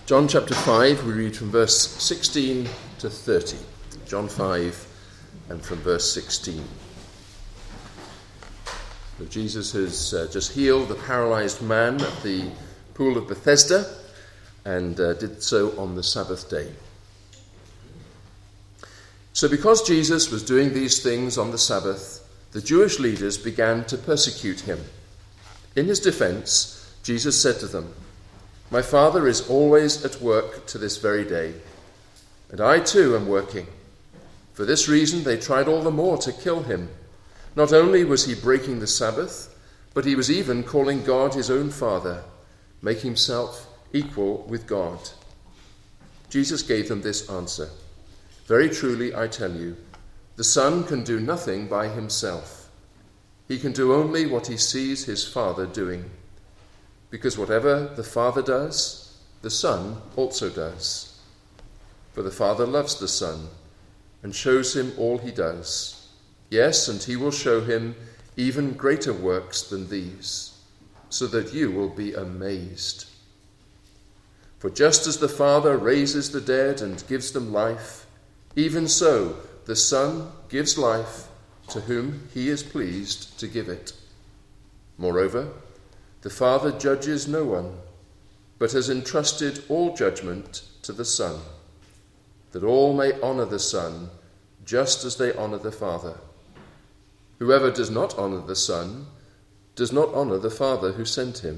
John chapter 5, we read from verse 16 to 30. John 5 and from verse 16. So Jesus has just healed the paralyzed man at the pool of Bethesda and did so on the Sabbath day. So because Jesus was doing these things on the Sabbath, the Jewish leaders began to persecute him. In his defense, Jesus said to them, "My Father is always at work to this very day, and I too am working." For this reason they tried all the more to kill him. Not only was he breaking the Sabbath, but he was even calling God his own Father, making himself equal with God. Jesus gave them this answer, "Very truly I tell you, the Son can do nothing by himself. He can do only what he sees his Father doing. Because whatever the Father does, the Son also does. For the Father loves the Son and shows him all he does. Yes, and he will show him even greater works than these, so that you will be amazed. For just as the Father raises the dead and gives them life, even so the Son gives life to whom he is pleased to give it. Moreover, the Father judges no one, but has entrusted all judgment to the Son, that all may honour the Son just as they honour the Father. Whoever does not honour the Son does not honour the Father who sent him.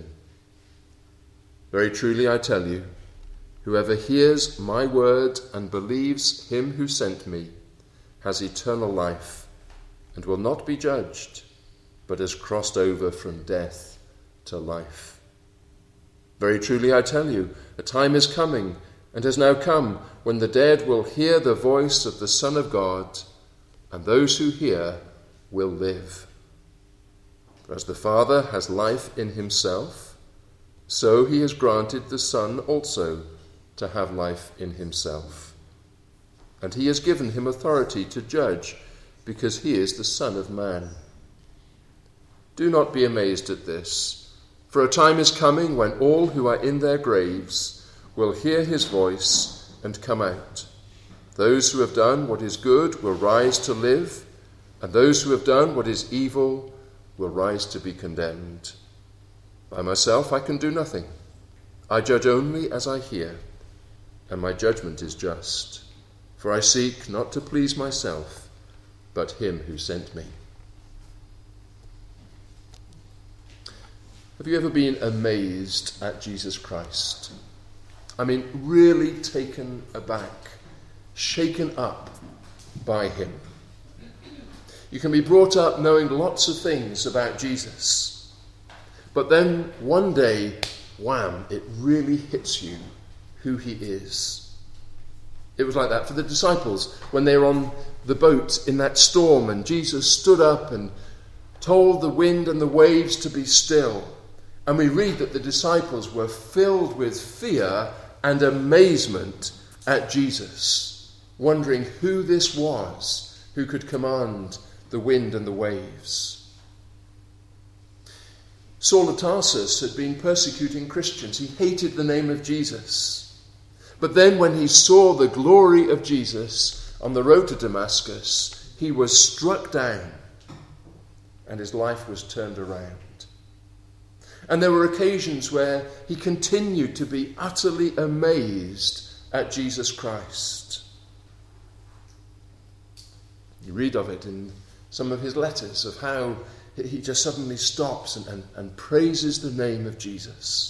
Very truly I tell you, whoever hears my word and believes him who sent me has eternal life and will not be judged, but has crossed over from death to life. Very truly I tell you, a time is coming and has now come when the dead will hear the voice of the Son of God, and those who hear will live. For as the Father has life in himself, so he has granted the Son also to have life in himself. And he has given him authority to judge, because he is the Son of Man. Do not be amazed at this, for a time is coming when all who are in their graves will hear his voice and come out. Those who have done what is good will rise to live, and those who have done what is evil will rise to be condemned. By myself I can do nothing. I judge only as I hear, and my judgment is just. For I seek not to please myself, but him who sent me." Have you ever been amazed at Jesus Christ? I mean, really taken aback, shaken up by him. You can be brought up knowing lots of things about Jesus, but then one day, wham, it really hits you who he is. It was like that for the disciples when they were on the boat in that storm and Jesus stood up and told the wind and the waves to be still. And we read that the disciples were filled with fear and amazement at Jesus, wondering who this was who could command the wind and the waves. Saul of Tarsus had been persecuting Christians. He hated the name of Jesus. But then when he saw the glory of Jesus on the road to Damascus, he was struck down and his life was turned around. And there were occasions where he continued to be utterly amazed at Jesus Christ. You read of it in some of his letters, of how he just suddenly stops and praises the name of Jesus.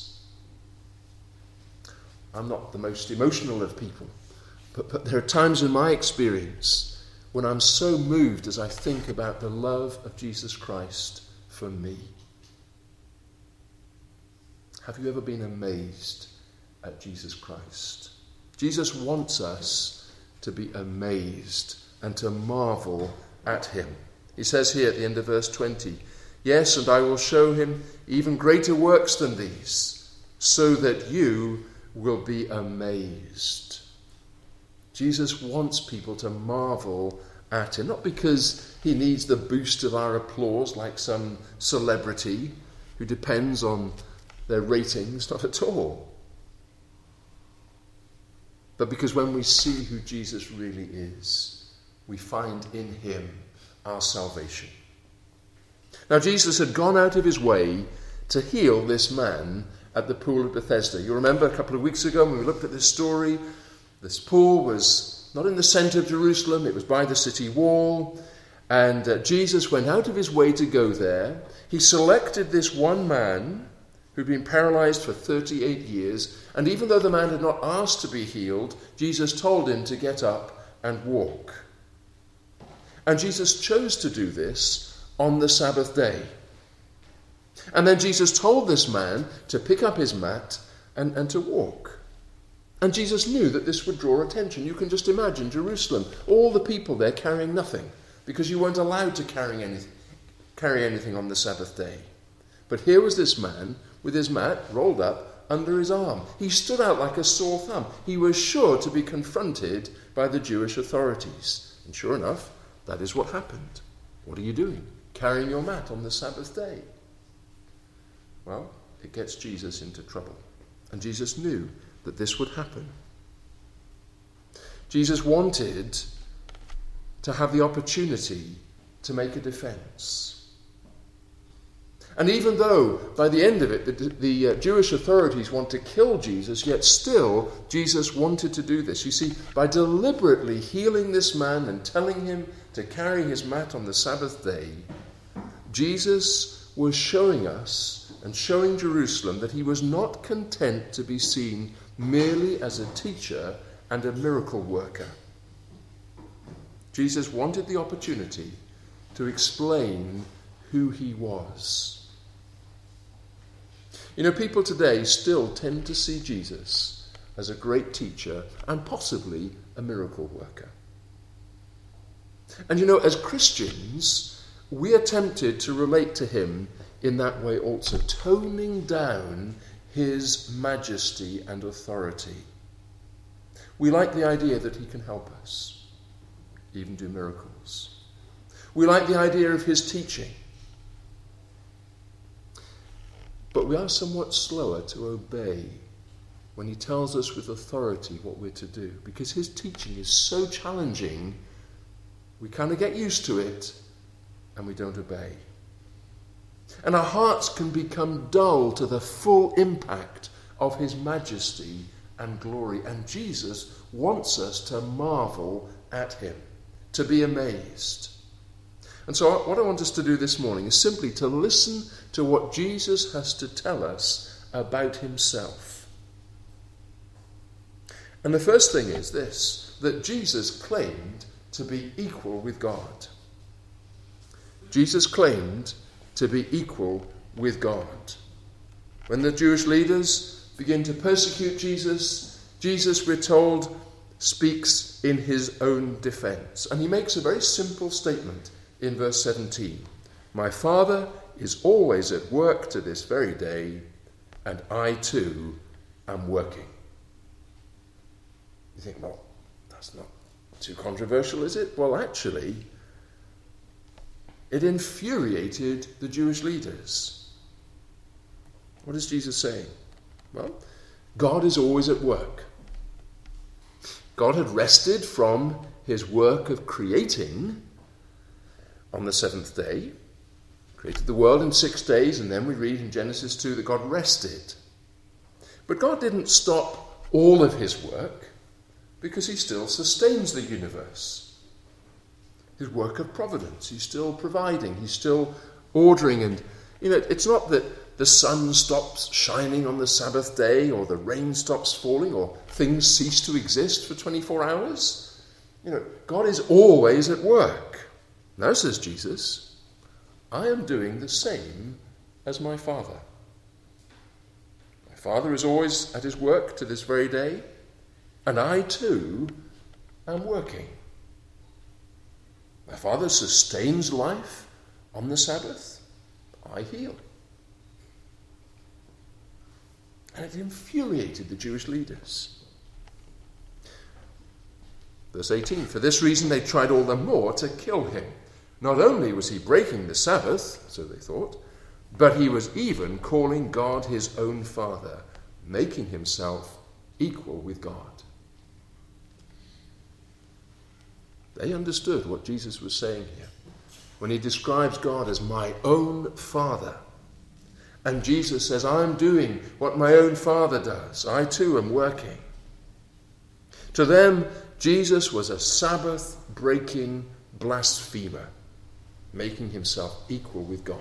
I'm not the most emotional of people, but there are times in my experience when I'm so moved as I think about the love of Jesus Christ for me. Have you ever been amazed at Jesus Christ? Jesus wants us to be amazed and to marvel at him. He says here at the end of verse 20, "Yes, and I will show him even greater works than these, so that you will be amazed." Jesus wants people to marvel at him, not because he needs the boost of our applause like some celebrity who depends on their ratings, not at all. but because when we see who Jesus really is, we find in him our salvation. Now, Jesus had gone out of his way to heal this man at the pool of Bethesda. You remember a couple of weeks ago when we looked at this story, this pool was not in the centre of Jerusalem, it was by the city wall, and Jesus went out of his way to go there. He selected this one man who'd been paralyzed for 38 years, and even though the man had not asked to be healed, Jesus told him to get up and walk. And Jesus chose to do this on the Sabbath day. And then Jesus told this man to pick up his mat and to walk. And Jesus knew that this would draw attention. You can just imagine Jerusalem, all the people there carrying nothing, because you weren't allowed to carry anything on the Sabbath day. But here was this man with his mat rolled up under his arm. He stood out like a sore thumb. He was sure to be confronted by the Jewish authorities. And sure enough, that is what happened. What are you doing? Carrying your mat on the Sabbath day? Well, it gets Jesus into trouble. And Jesus knew that this would happen. Jesus wanted to have the opportunity to make a defense. And even though by the end of it the Jewish authorities want to kill Jesus, yet still Jesus wanted to do this. You see, by deliberately healing this man and telling him to carry his mat on the Sabbath day, Jesus was showing us and showing Jerusalem that he was not content to be seen merely as a teacher and a miracle worker. Jesus wanted the opportunity to explain who he was. You know, people today still tend to see Jesus as a great teacher and possibly a miracle worker. And you know, as Christians, we are tempted to relate to him in that way also, toning down his majesty and authority. We like the idea that he can help us, even do miracles. We like the idea of his teaching. But we are somewhat slower to obey when he tells us with authority what we're to do, because his teaching is so challenging, we kind of get used to it and we don't obey. And our hearts can become dull to the full impact of his majesty and glory. And Jesus wants us to marvel at him, to be amazed. And so what I want us to do this morning is simply to listen to what Jesus has to tell us about himself. And the first thing is this, that Jesus claimed to be equal with God. Jesus claimed to be equal with God. When the Jewish leaders begin to persecute Jesus, Jesus, we're told, speaks in his own defense. And he makes a very simple statement in verse 17. My Father is always at work to this very day, and I too am working. You think, well, that's not too controversial, is it? Well, actually, it infuriated the Jewish leaders. What is Jesus saying? Well, God is always at work. God had rested from his work of creating on the seventh day, created the world in 6 days, and then we read in Genesis 2 that God rested. But God didn't stop all of his work, because he still sustains the universe. His work of providence, he's still providing, he's still ordering, and it's not that the sun stops shining on the Sabbath day, or the rain stops falling, or things cease to exist for 24 hours. God is always at work. Now, says Jesus, I am doing the same as my Father. My Father is always at his work to this very day, and I too am working. My Father sustains life on the Sabbath. I heal. And it infuriated the Jewish leaders. Verse 18, for this reason they tried all the more to kill him. Not only was he breaking the Sabbath, so they thought, but he was even calling God his own Father, making himself equal with God. They understood what Jesus was saying here when he describes God as my own Father. And Jesus says, I'm doing what my own Father does. I too am working. To them, Jesus was a Sabbath-breaking blasphemer, making himself equal with God.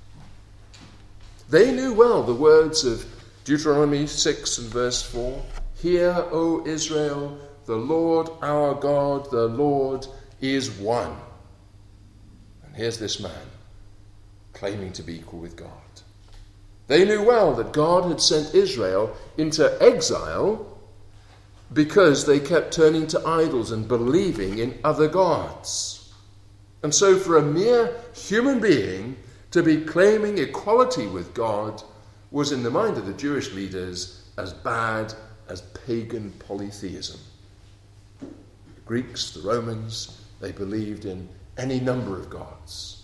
They knew well the words of Deuteronomy 6 and verse 4. Hear, O Israel, the Lord our God, the Lord is one. And here's this man claiming to be equal with God. They knew well that God had sent Israel into exile because they kept turning to idols and believing in other gods. And so for a mere human being to be claiming equality with God was in the mind of the Jewish leaders as bad as pagan polytheism. The Greeks, the Romans, they believed in any number of gods.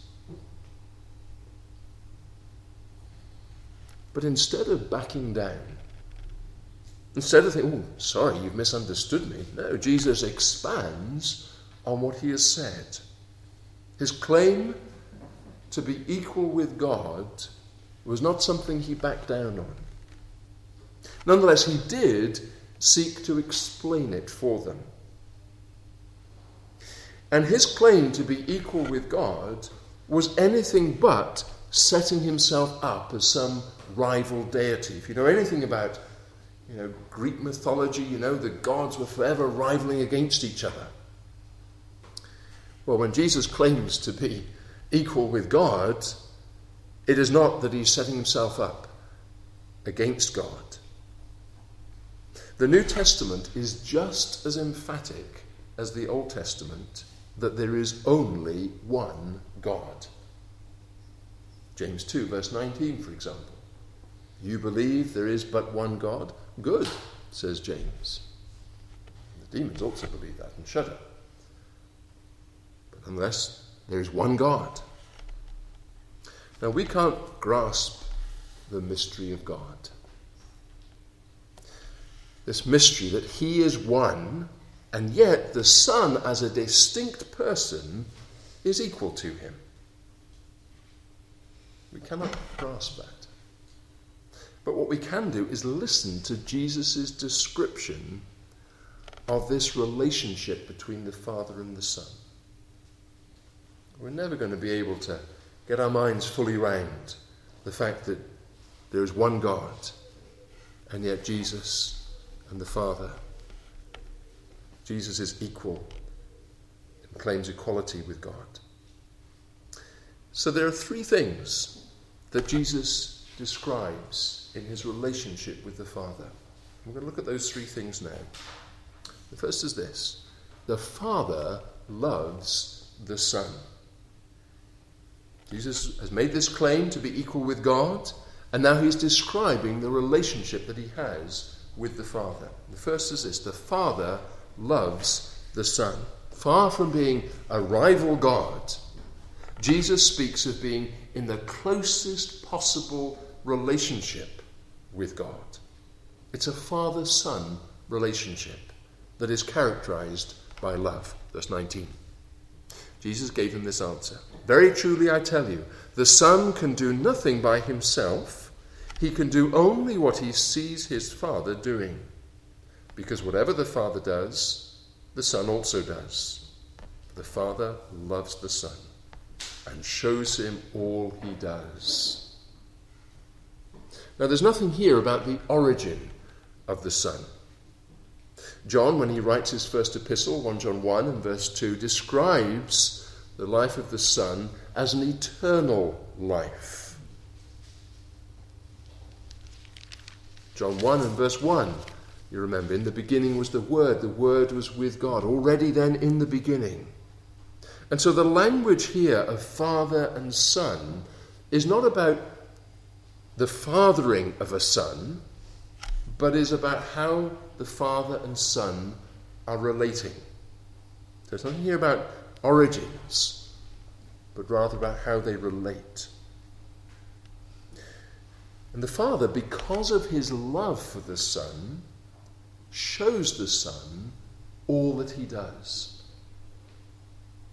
But instead of backing down, instead of thinking, oh, sorry, you've misunderstood me, no, Jesus expands on what he has said. His claim to be equal with God was not something he backed down on. Nonetheless, he did seek to explain it for them. And his claim to be equal with God was anything but setting himself up as some rival deity. If you know anything about, Greek mythology, the gods were forever rivaling against each other. Well, when Jesus claims to be equal with God, it is not that he's setting himself up against God. The New Testament is just as emphatic as the Old Testament that there is only one God. James 2, verse 19, for example. You believe there is but one God? Good, says James. The demons also believe that and shudder. But unless there is one God. Now, we can't grasp the mystery of God. This mystery that he is one, and yet the Son, as a distinct person, is equal to him. We cannot grasp that. But what we can do is listen to Jesus' description of this relationship between the Father and the Son. We're never going to be able to get our minds fully round the fact that there is one God, and yet Jesus and the Father. Jesus is equal and claims equality with God. So there are three things that Jesus describes in his relationship with the Father. We're going to look at those three things now. The first is this: the Father loves the Son. Jesus has made this claim to be equal with God, and now he's describing the relationship that he has with the Father. The first is this: the Father loves the Son. Far from being a rival God, Jesus speaks of being in the closest possible relationship with God. It's a father-son relationship that is characterized by love. Verse 19. Jesus gave him this answer: very truly I tell you, the Son can do nothing by himself. He can do only what he sees his Father doing. Because whatever the Father does, the Son also does. The Father loves the Son and shows him all he does. Now, there's nothing here about the origin of the Son. John, when he writes his first epistle, 1 John 1 and verse 2, describes the life of the Son as an eternal life. John 1 and verse 1, you remember, in the beginning was the Word was with God, already then in the beginning. And so the language here of Father and Son is not about the fathering of a son, but is about how the Father and Son are relating. There's nothing here about origins, but rather about how they relate. And the Father, because of his love for the Son, shows the Son all that he does.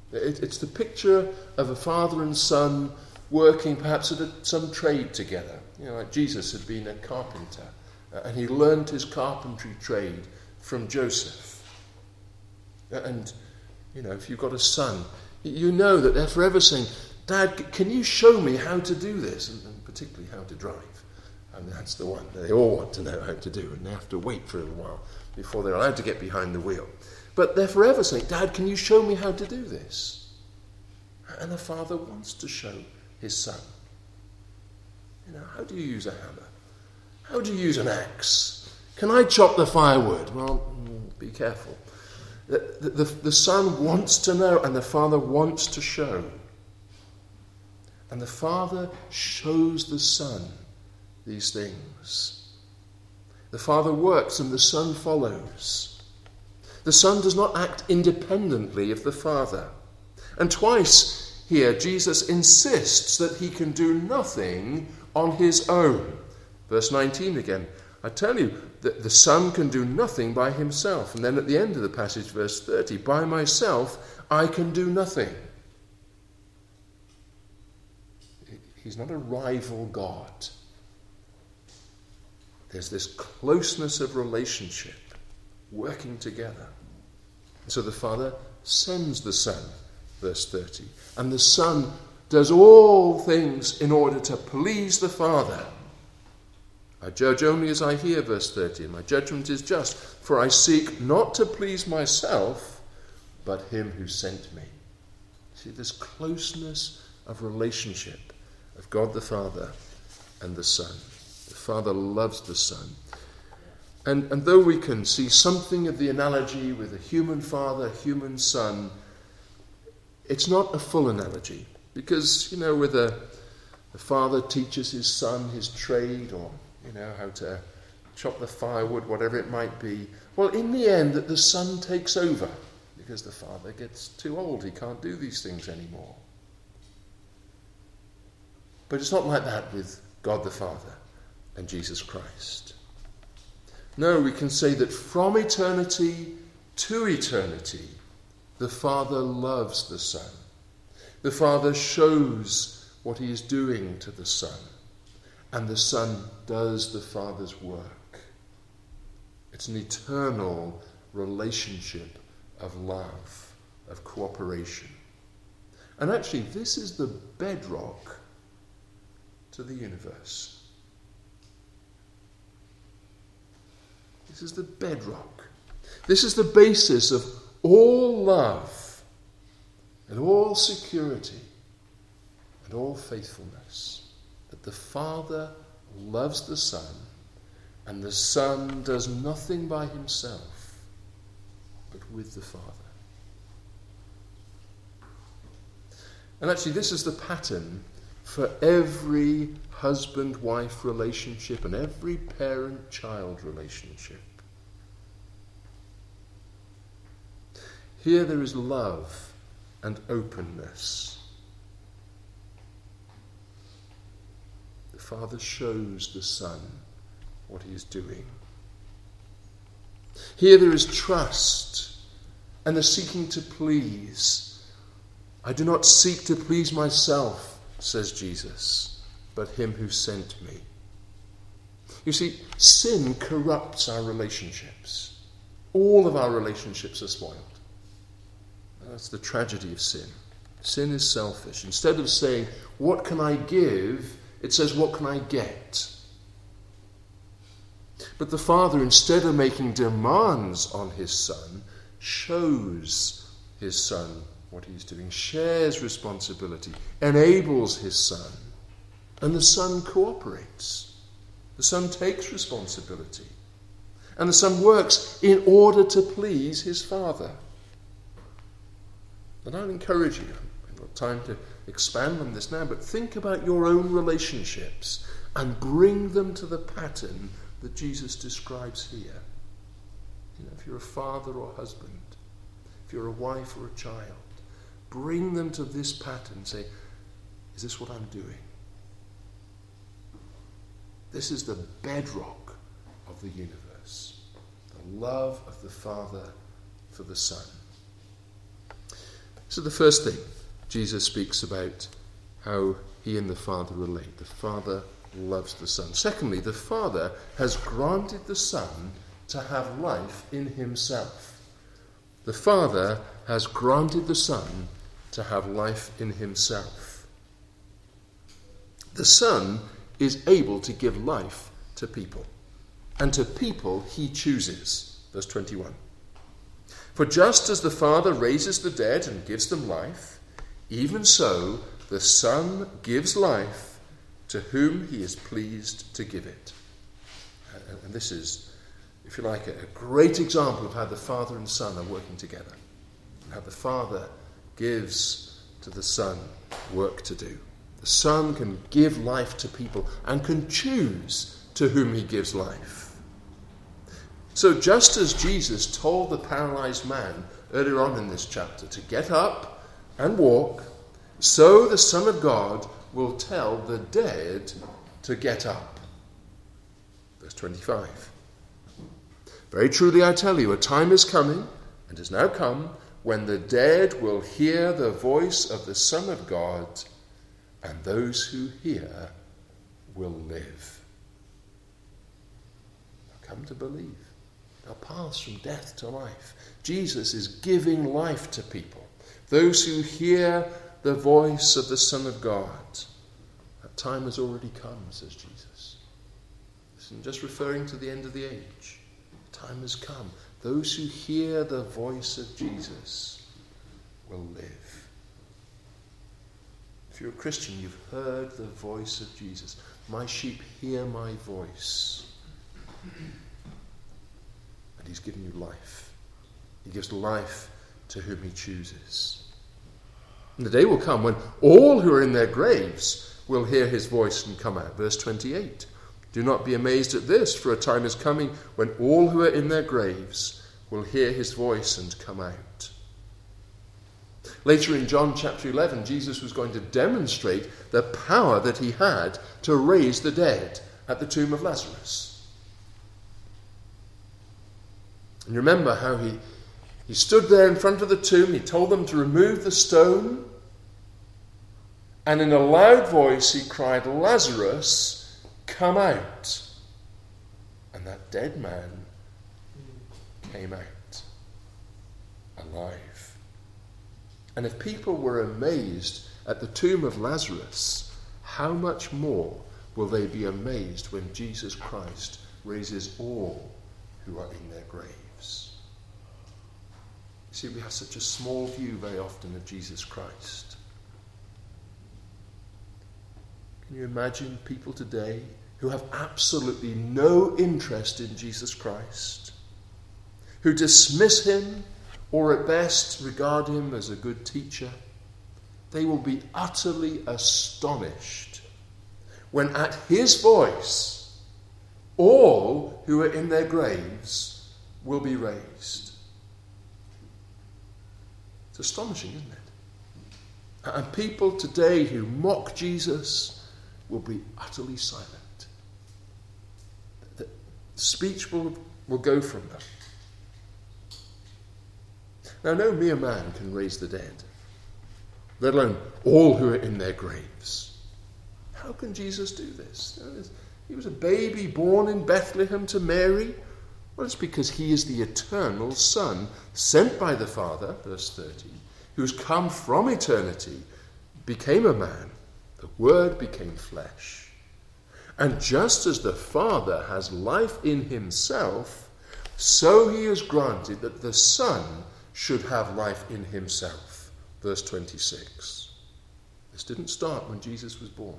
It's the picture of a father and son working perhaps at some trade together. Like Jesus had been a carpenter, and he learned his carpentry trade from Joseph. And, if you've got a son, you know that they're forever saying, Dad, can you show me how to do this? And particularly how to drive. And that's the one that they all want to know how to do, and they have to wait for a little while before they're allowed to get behind the wheel. But they're forever saying, Dad, can you show me how to do this? And the father wants to show his son. How do you use a hammer? How do you use an axe? Can I chop the firewood? Well, be careful. The son wants to know, and the father wants to show. And the father shows the son these things. The father works and the son follows. The son does not act independently of the father. And twice here Jesus insists that he can do nothing on his own. Verse 19 again, I tell you that the son can do nothing by himself. And then at the end of the passage, verse 30, by myself I can do nothing. He's not a rival God. There's this closeness of relationship working together. And so the father sends the son, verse 30. And the son does all things in order to please the father. I judge only as I hear, verse 30, and my judgment is just, for I seek not to please myself, but him who sent me. See, this closeness of relationship of God the Father and the Son. The Father loves the Son. And though we can see something of the analogy with a human father, human son, it's not a full analogy. Because, where the father teaches his son his trade, or, how to chop the firewood, whatever it might be, well, in the end, that the son takes over. Because the father gets too old, he can't do these things anymore. But it's not like that with God the Father and Jesus Christ. No, we can say that from eternity to eternity, the Father loves the Son. The Father shows what he is doing to the Son, and the Son does the Father's work. It's an eternal relationship of love, of cooperation. And actually, this is the bedrock to the universe. This is the bedrock. This is the basis of all love and all security and all faithfulness. That the Father loves the Son, and the Son does nothing by himself, but with the Father. And actually, this is the pattern for every husband-wife relationship and every parent-child relationship. Here there is love and openness. The Father shows the Son what he is doing. Here there is trust and the seeking to please. I do not seek to please myself, says Jesus, but him who sent me. You see, sin corrupts our relationships. All of our relationships are spoiled. That's the tragedy of sin. Sin is selfish. Instead of saying, what can I give? It says, what can I get? But the Father, instead of making demands on his Son, shows his Son what he's doing, shares responsibility, enables his Son. And the Son cooperates. The Son takes responsibility. And the Son works in order to please his Father. And I'll encourage you, I've got time to expand on this now, but think about your own relationships and bring them to the pattern that Jesus describes here. If you're a father or husband, if you're a wife or a child, bring them to this pattern. Say, is this what I'm doing? This is the bedrock of the universe. The love of the Father for the Son. So the first thing, Jesus speaks about how he and the Father relate. The Father loves the Son. Secondly, the Father has granted the Son to have life in himself. The Father has granted the Son to have life in himself. The Son is able to give life to people, and to people he chooses. Verse 21. For just as the Father raises the dead and gives them life, even so the Son gives life to whom he is pleased to give it. And this is, if you like, a great example of how the Father and Son are working together, and how the Father gives to the Son work to do. The Son can give life to people and can choose to whom he gives life. So just as Jesus told the paralyzed man earlier on in this chapter to get up and walk, so the Son of God will tell the dead to get up. Verse 25. Very truly I tell you, a time is coming, and has now come, when the dead will hear the voice of the Son of God, and those who hear will live. They'll come to believe. They'll pass from death to life. Jesus is giving life to people. Those who hear the voice of the Son of God. That time has already come, says Jesus. This isn't just referring to the end of the age. Time has come. Those who hear the voice of Jesus will live. If you're a Christian, you've heard the voice of Jesus. My sheep hear my voice. And he's given you life. He gives life to whom he chooses. And the day will come when all who are in their graves will hear his voice and come out. Verse 28. Do not be amazed at this, for a time is coming when all who are in their graves will hear his voice and come out. Later in John chapter 11, Jesus was going to demonstrate the power that he had to raise the dead at the tomb of Lazarus. And you remember how he stood there in front of the tomb, he told them to remove the stone, and in a loud voice he cried, Lazarus, come out. And that dead man came out alive. And if people were amazed at the tomb of Lazarus, how much more will they be amazed when Jesus Christ raises all who are in their graves? See, we have such a small view very often of Jesus Christ. Can you imagine people today who have absolutely no interest in Jesus Christ, who dismiss him or at best regard him as a good teacher? They will be utterly astonished when at his voice all who are in their graves will be raised. It's astonishing, isn't it? And people today who mock Jesus will be utterly silent. The speech will go from them. Now, no mere man can raise the dead, let alone all who are in their graves. How can Jesus do this? He was a baby born in Bethlehem to Mary. Well, it's because he is the eternal Son, sent by the Father, verse 30, who's come from eternity, became a man. The Word became flesh. And just as the Father has life in himself, so he has granted that the Son should have life in himself. Verse 26. This didn't start when Jesus was born.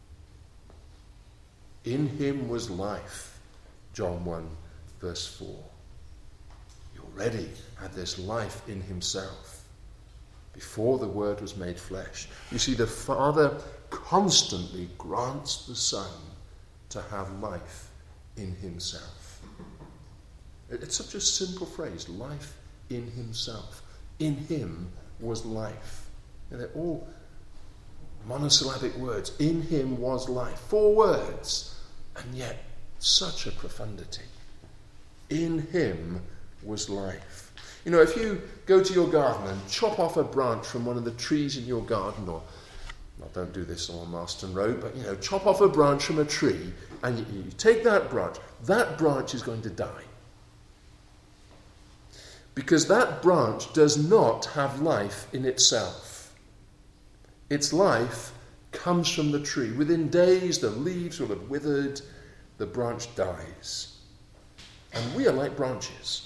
In him was life, John 1, verse 4. He already had this life in himself before the Word was made flesh. You see, the Father constantly grants the Son to have life in himself. It's such a simple phrase, life in himself. In him was life. And they're all monosyllabic words. In him was life. 4 words, and yet such a profundity. In him was life. You know, if you go to your garden and chop off a branch from one of the trees in your garden, or, well, don't do this on Marston Road, but, you know, chop off a branch from a tree, and you take that branch is going to die. Because that branch does not have life in itself. Its life comes from the tree. Within days, the leaves will have withered, the branch dies. And we are like branches.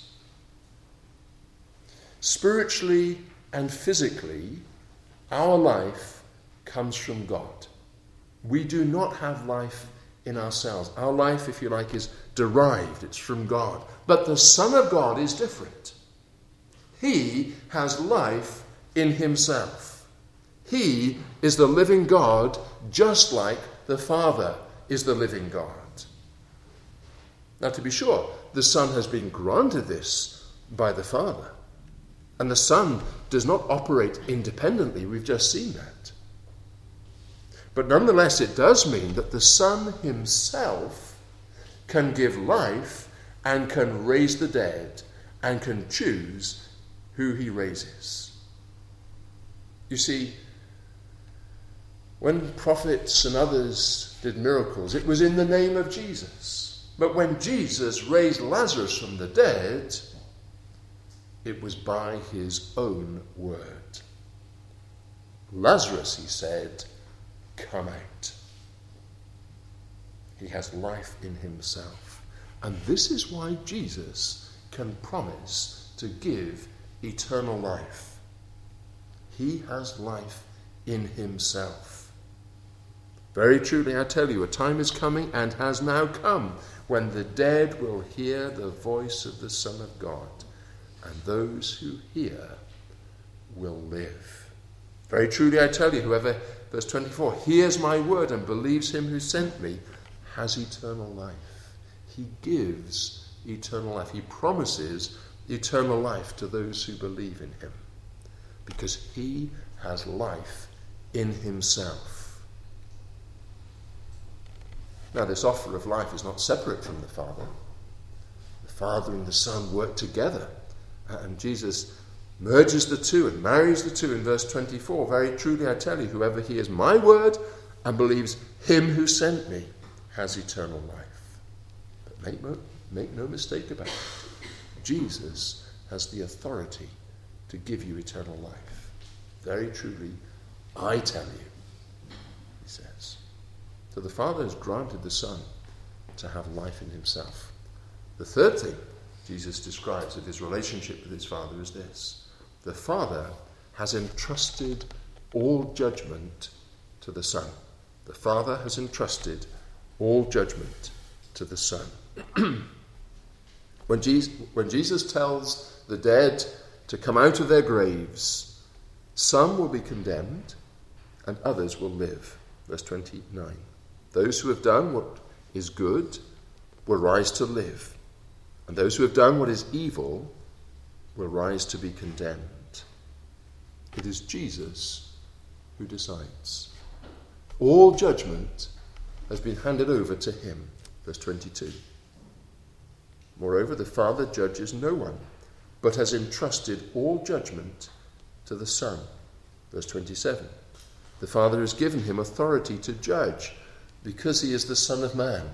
Spiritually and physically, our life comes from God. We do not have life in ourselves. Our life, if you like, is derived. It's from God. But the Son of God is different. He has life in himself. He is the living God, just like the Father is the living God. Now, to be sure, the Son has been granted this by the Father. And the Son does not operate independently. We've just seen that. But nonetheless, it does mean that the Son himself can give life and can raise the dead and can choose who he raises. You see, when prophets and others did miracles, it was in the name of Jesus. But when Jesus raised Lazarus from the dead, it was by his own word. Lazarus, he said, come out. He has life in himself. And this is why Jesus can promise to give eternal life. He has life in himself. Very truly, I tell you, a time is coming and has now come when the dead will hear the voice of the Son of God, and those who hear will live. Very truly, I tell you, whoever, verse 24, hears my word and believes him who sent me has eternal life. He gives eternal life. He promises eternal life to those who believe in him, because he has life in himself. Now, this offer of life is not separate from the Father. The Father and the Son work together, and Jesus merges the two and marries the two in verse 24. Very truly, I tell you, whoever hears my word and believes him who sent me has eternal life. But make no mistake about it. Jesus has the authority to give you eternal life. Very truly, I tell you, he says. So the Father has granted the Son to have life in himself. The third thing Jesus describes of his relationship with his Father is this: the Father has entrusted all judgment to the Son. The Father has entrusted all judgment to the Son. When Jesus tells the dead to come out of their graves, some will be condemned and others will live. Verse 29. Those who have done what is good will rise to live, and those who have done what is evil will rise to be condemned. It is Jesus who decides. All judgment has been handed over to him. Verse 22. Moreover, the Father judges no one, but has entrusted all judgment to the Son. Verse 27. The Father has given him authority to judge, because he is the Son of Man.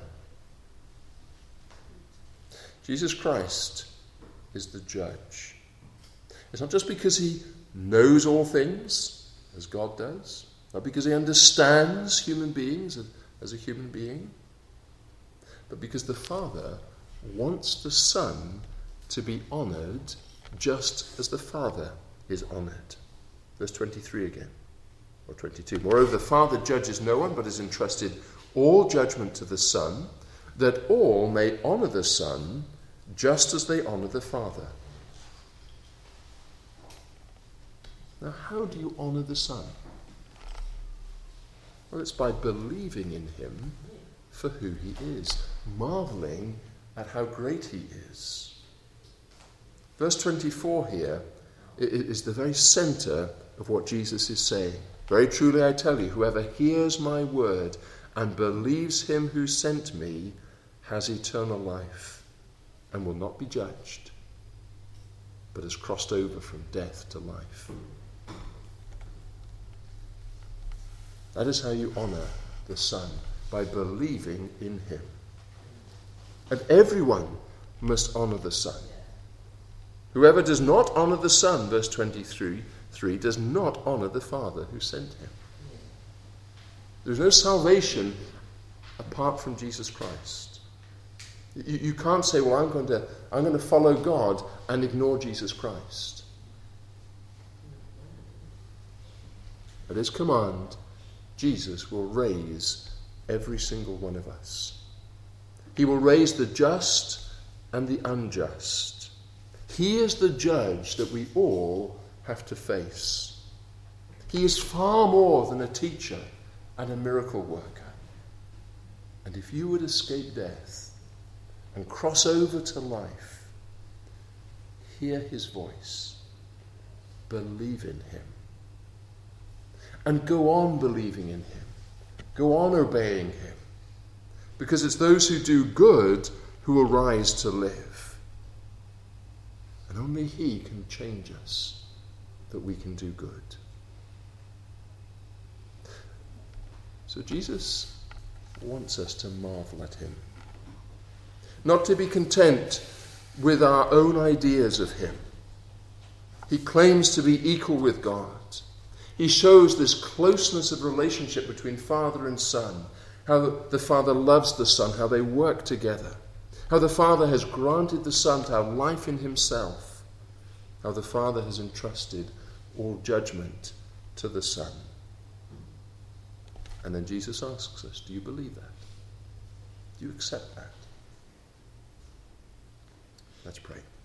Jesus Christ is the judge. It's not just because he knows all things, as God does, not because he understands human beings as a human being, but because the Father wants the Son to be honoured just as the Father is honoured. Verse 23 again, or 22. Moreover, the Father judges no one, but has entrusted all judgment to the Son, that all may honour the Son just as they honour the Father. Now, how do you honour the Son? Well, it's by believing in him for who he is, marvelling at how great he is. Verse 24 here is the very centre of what Jesus is saying. Very truly I tell you, whoever hears my word and believes him who sent me has eternal life and will not be judged, but has crossed over from death to life. That is how you honour the Son, by believing in him. And everyone must honour the Son. Whoever does not honour the Son, verse 23, does not honour the Father who sent him. There's no salvation apart from Jesus Christ. You can't say, well, I'm going to follow God and ignore Jesus Christ. At his command, Jesus will raise every single one of us. He will raise the just and the unjust. He is the judge that we all have to face. He is far more than a teacher and a miracle worker. And if you would escape death and cross over to life, hear his voice, believe in him, and go on believing in him, go on obeying him, because it's those who do good who will rise to live. And only he can change us that we can do good. So Jesus wants us to marvel at him, not to be content with our own ideas of him. He claims to be equal with God. He shows this closeness of relationship between Father and Son, how the Father loves the Son, how they work together, how the Father has granted the Son to have life in himself, how the Father has entrusted all judgment to the Son. And then Jesus asks us, do you believe that? Do you accept that? Let's pray.